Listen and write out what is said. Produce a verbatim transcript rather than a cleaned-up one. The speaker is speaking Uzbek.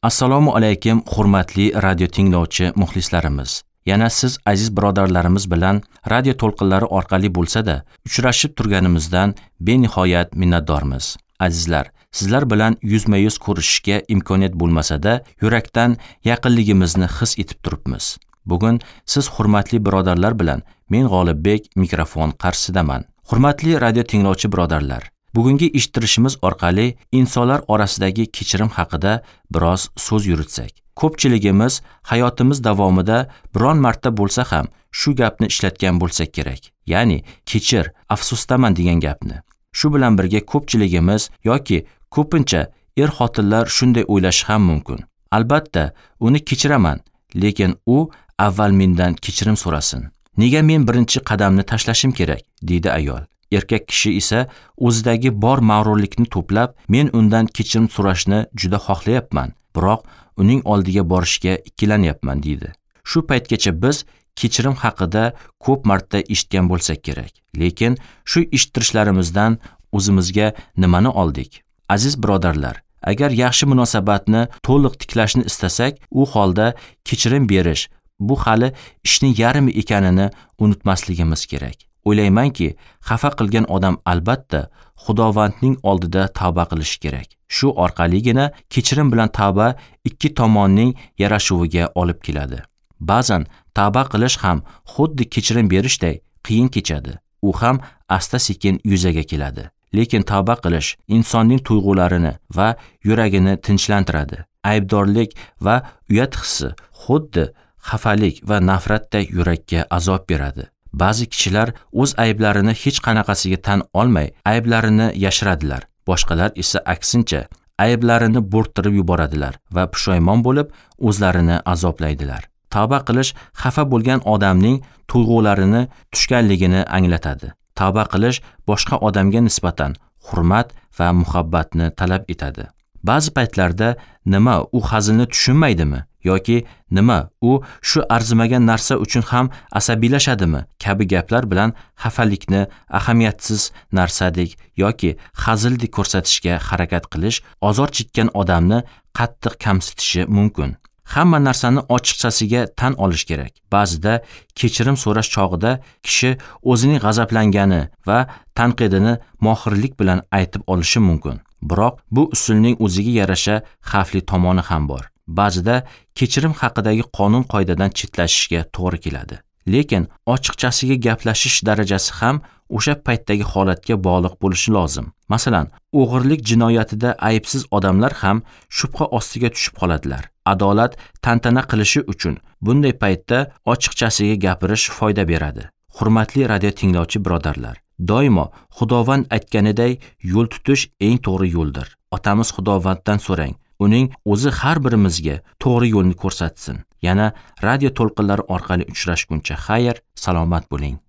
Assalomu alaykum, hurmatli radio tinglovchi muxlislarimiz. Yana siz aziz birodarlarimiz bilan radio to'lqinlari orqali bo'lsa-da, uchrashib turganimizdan benihoyat minnatdormiz. Azizlar, sizlar bilan yuzma-yuz ko'rishishga imkoniyat bo'lmasa-da, yurakdan yaqinligimizni his etib turibmiz. Bugun siz hurmatli birodarlar bilan men G'olibbek mikrofon qarshisidaman. Hurmatli radio tinglovchi birodarlar, bugungi eshittirishimiz orqali insonlar orasidagi kechirim haqida biroz so'z yuritsak. Ko'pchiligimiz hayotimiz davomida biron marta bo'lsa ham shu gapni ishlatgan bo'lsak kerak. Ya'ni kechir, afsusdaman degan gapni. Shu bilan birga ko'pchiligimiz yoki ko'pincha er-xotinlar shunday o'ylashi ham mumkin. Albatta, uni kechiraman, lekin u avval mendan kechirim so'rasin. Nega men birinchi qadamni tashlashim kerak, deydi ayol. Erkak kishi esa o'zidagi bor mag'rurlikni to'plab, men undan kechirim so'rashni juda xohlayapman, biroq uning oldiga borishga ikkilanyapman, deydi. Shu paytgacha biz kechirim haqida ko'p marta eshitgan bo'lsak kerak. Lekin shu eshittirishlarimizdan o'zimizga nimani oldik? Aziz birodarlar, agar yaxshi munosabatni to'liq tiklashni istasak, u holda kechirim berish bu hali ishning yarmi ekanini unutmasligimiz kerak. O'ylaymanki, xafa qilgan odam albatta Xudovandning oldida tavba qilishi kerak. Shu orqaligina kechirim bilan tavba ikki tomonning yarashuviga olib keladi. Ba'zan tavba qilish ham xuddi kechirim berishday qiyin kechadi. U ham asta-sekin yuzaga keladi. Lekin tavba qilish insonning tuyg'ularini va yuragini tinchlantiradi. Aybdorlik va uyat hissi xuddi xafalik va nafratday yurakka azob beradi. Ba'zi kishilar o'z ayblarini hech qanaqasiga tan olmay, ayblarini yashiradilar. Boshqalar esa aksincha, ayblarini bo'rttirib yuboradilar va pushaymon bo'lib, o'zlarini azoblaydilar. Tavba qilish xafa bo'lgan odamning tuyg'ularini tushganligini anglatadi. Tavba qilish boshqa odamga nisbatan hurmat va muhabbatni talab etadi. Ba'zi paytlarda nima u hazilni tushunmaydimi yoki nima u shu arzimagan narsa uchun ham asabiylashadimi kabi gaplar bilan xafalikni ahamiyatsiz narsadek yoki hazildek ko'rsatishga harakat qilish ozor chekkan odamni qattiq kamsitishi mumkin. Hamma narsani ochiqchasiga tan olish kerak. Ba'zida kechirim so'rash chog'ida kishi o'zining g'azablangani va tanqidini mohirlik bilan aytib olishi mumkin. Biroq bu usulning o'ziga yarasha xavfli tomoni ham bor. Ba'zida kechirim haqidagi qonun-qoidadan chetlashishga to'g'ri keladi. Lekin ochiqchasiga gaplashish darajasi ham o'sha paytdagi holatga bog'liq bo'lishi lozim. Masalan, o'g'irlik jinoyatida aybsiz odamlar ham shubha ostiga tushib qoladilar. Adolat tantana qilishi uchun bunday paytda ochiqchasiga gapirish foyda beradi. Hurmatli radio tinglovchi birodarlar, doimo Xudovand aytganiday yo'l tutish eng to'g'ri yo'ldir. Otamiz Xudovanddan so'rang. Uning o'zi har birimizga to'g'ri yo'lni ko'rsatsin. Yana radio to'lqinlari orqali uchrashguncha xayr, salomat bo'ling.